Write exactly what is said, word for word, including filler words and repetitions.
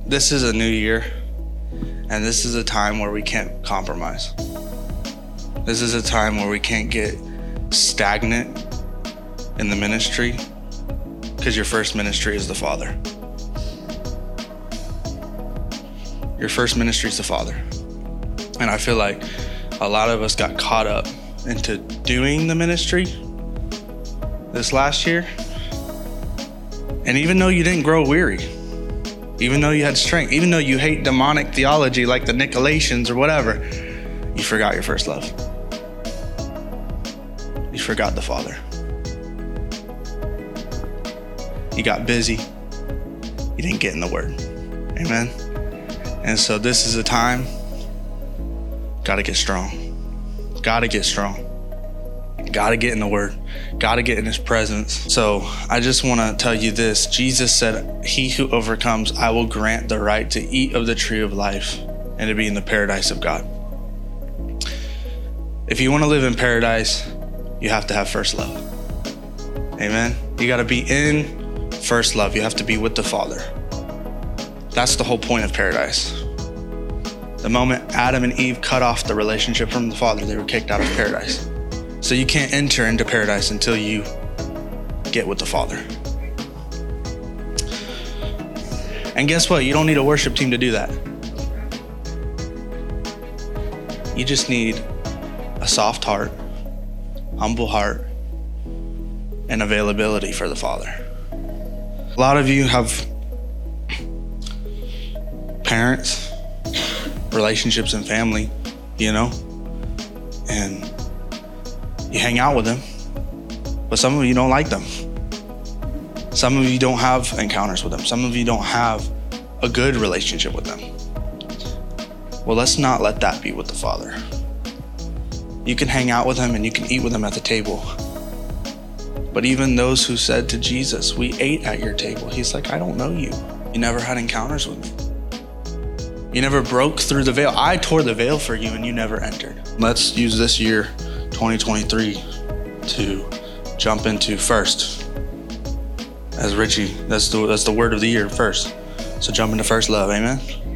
this is a new year, and this is a time where we can't compromise. This is a time where we can't get stagnant in the ministry, because your first ministry is the Father. Your first ministry is the Father. And I feel like a lot of us got caught up into doing the ministry this last year. And even though you didn't grow weary, even though you had strength, even though you hate demonic theology like the Nicolaitans or whatever, you forgot your first love. You forgot the Father. You got busy. You didn't get in the Word. Amen. And so this is a time, gotta get strong. Gotta get strong. Gotta get in the Word. Gotta get in His presence. So I just wanna tell you this. Jesus said, he who overcomes, I will grant the right to eat of the tree of life and to be in the paradise of God. If you wanna live in paradise, you have to have first love. Amen. You gotta be in first love. You have to be with the Father. That's the whole point of paradise. The moment Adam and Eve cut off the relationship from the Father, they were kicked out of paradise. So you can't enter into paradise until you get with the Father. And guess what? You don't need a worship team to do that. You just need a soft heart, humble heart, and availability for the Father. A lot of you have parents, relationships, and family, you know, and you hang out with them, but some of you don't like them. Some of you don't have encounters with them. Some of you don't have a good relationship with them. Well, let's not let that be with the Father. You can hang out with Him and you can eat with Him at the table. But even those who said to Jesus, we ate at your table, He's like, I don't know you. You never had encounters with me. You never broke through the veil. I tore the veil for you and you never entered. Let's use this year, twenty twenty-three, to jump into first. As Richie, that's the, that's the word of the year, first. So jump into first love, amen?